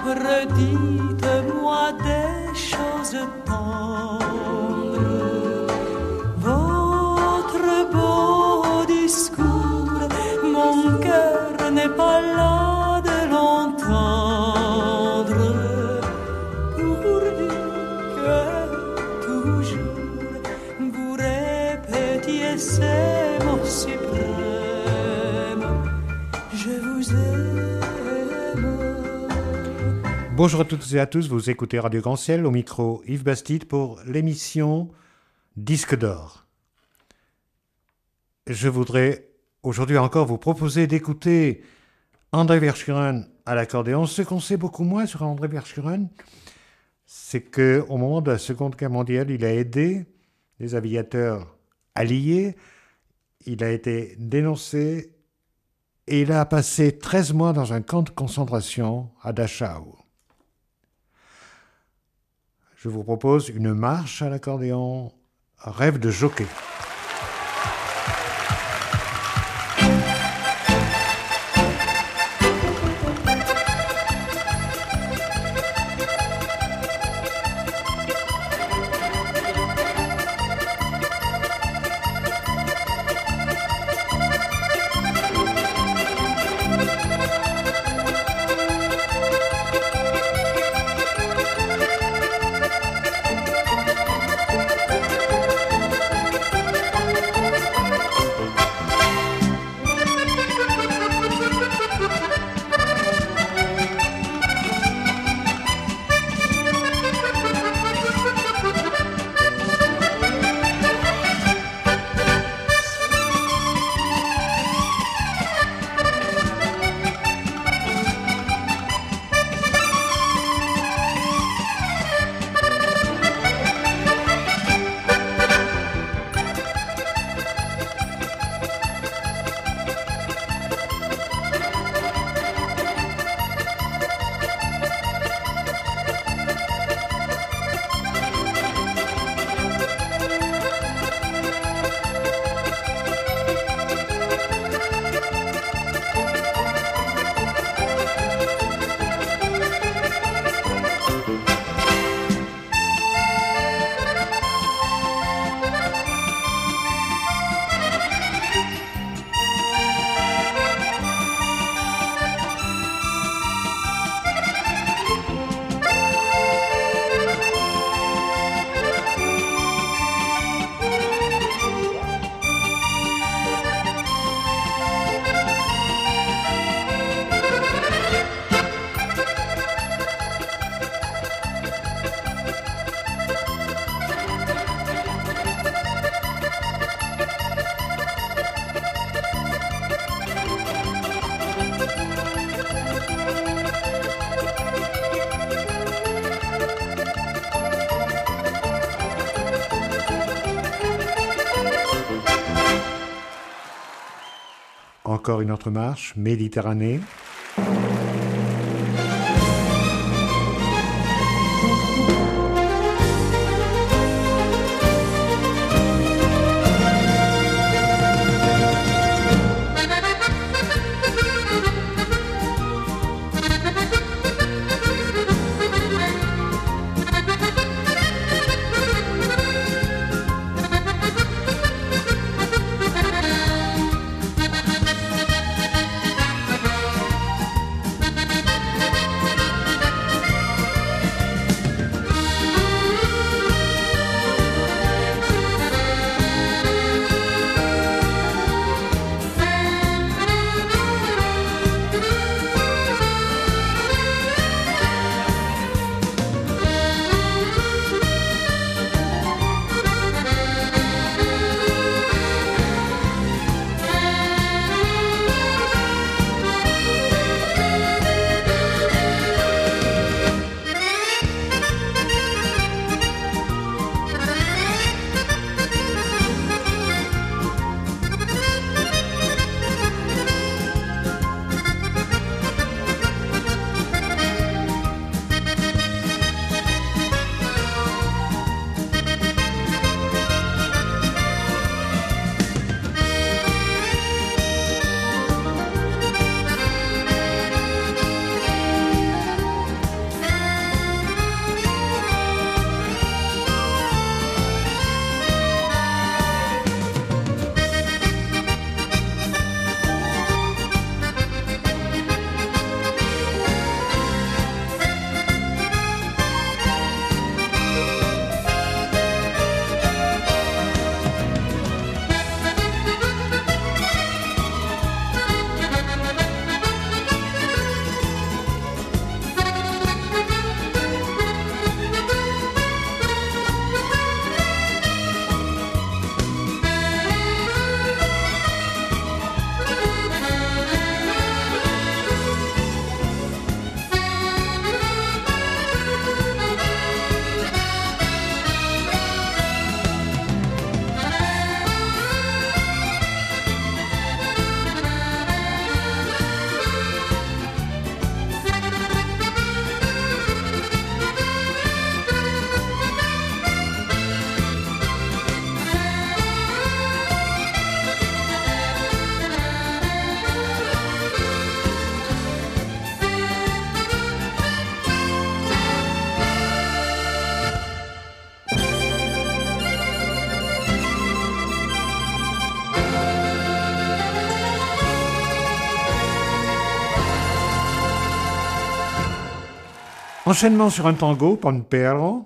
redites-moi des choses tendres. Votre beau discours, mon cœur n'est pas là de l'entendre. Pourvu que toujours vous répétiez ces mots suprêmes, je vous aime. Bonjour à toutes et à tous, vous écoutez Radio Grand Ciel, au micro Yves Bastide pour l'émission Disque d'Or. Je voudrais aujourd'hui encore vous proposer d'écouter André Verschuren à l'accordéon. Ce qu'on sait beaucoup moins sur André Verschuren, c'est qu'au moment de la Seconde Guerre mondiale, il a aidé les aviateurs alliés, il a été dénoncé et il a passé 13 mois dans un camp de concentration à Dachau. Je vous propose une marche à l'accordéon, Rêve de jockey. Encore une autre marche, Méditerranée. Enchaînement sur un tango, Pampero.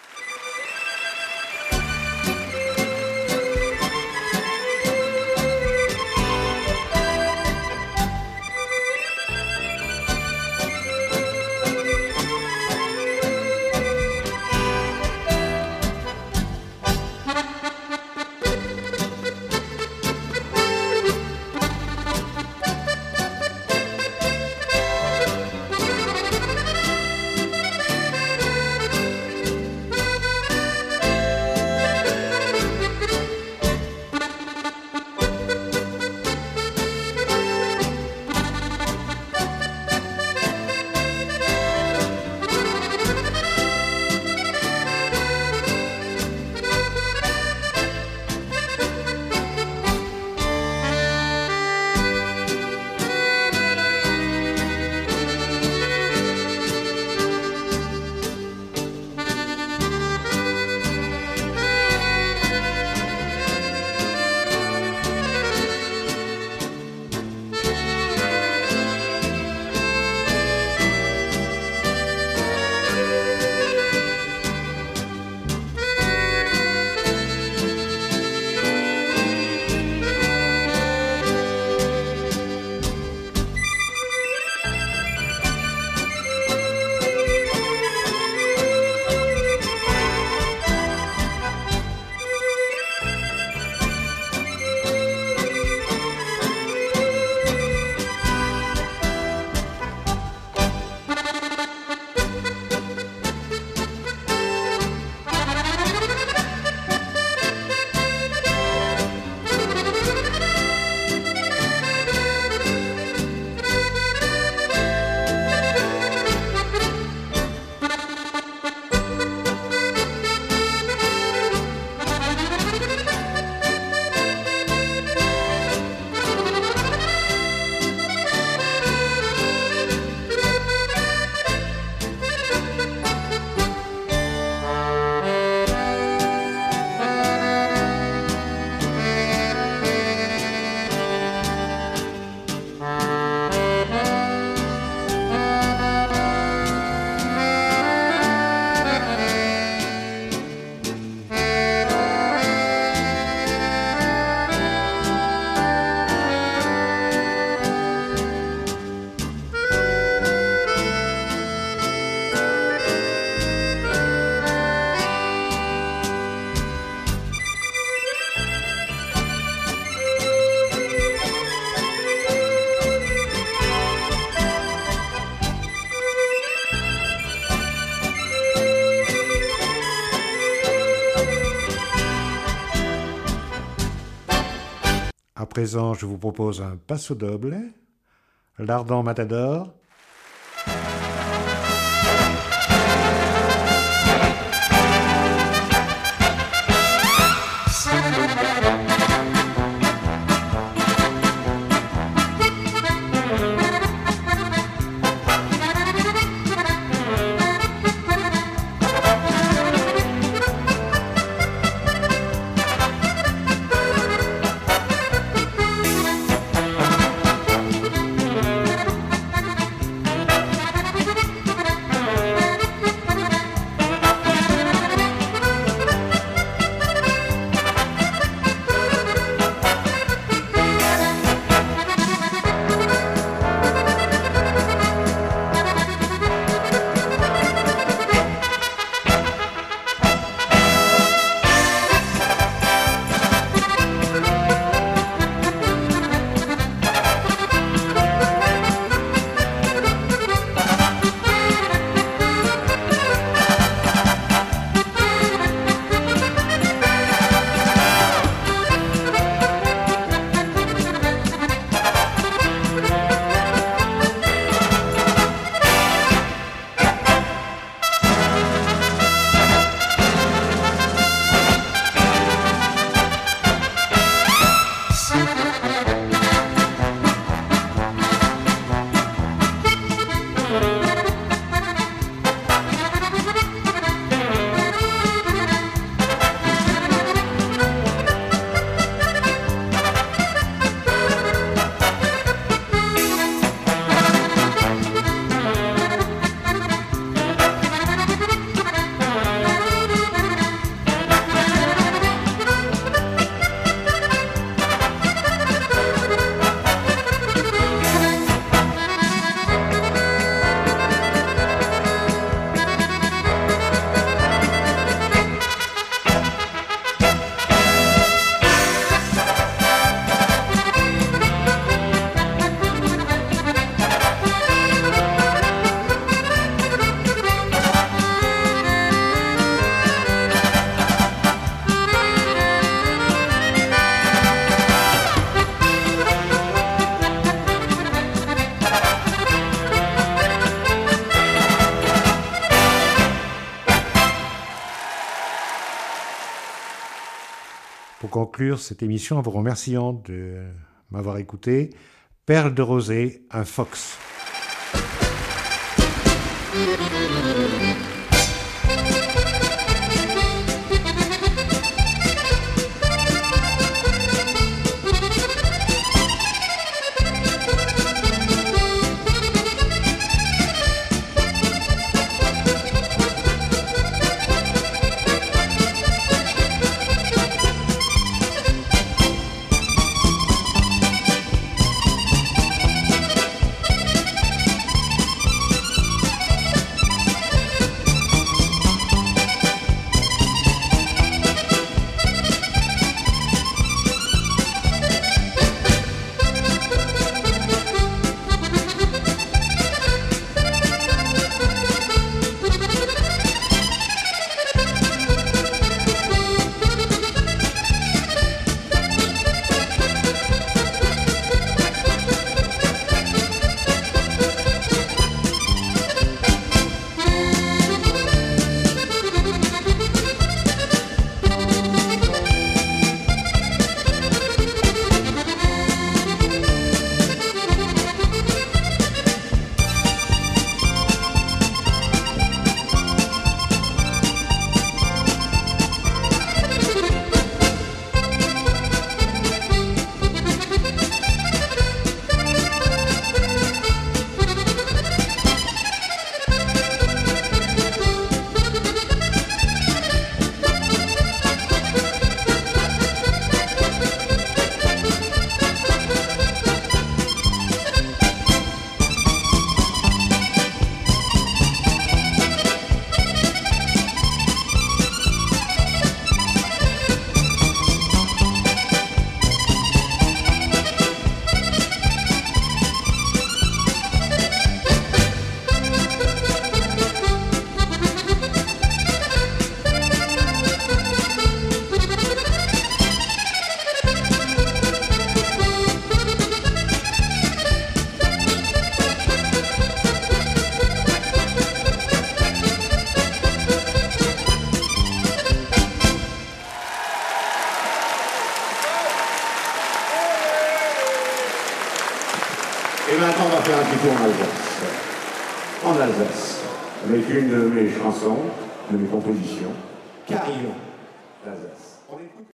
À présent, je vous propose un passo doble, l'Ardent Matador. conclure cette émission en vous remerciant de m'avoir écouté. Perle de rosée, un fox. Et maintenant, on va faire un petit tour en Alsace, avec une de mes chansons, de mes compositions, Carillon d'Alsace.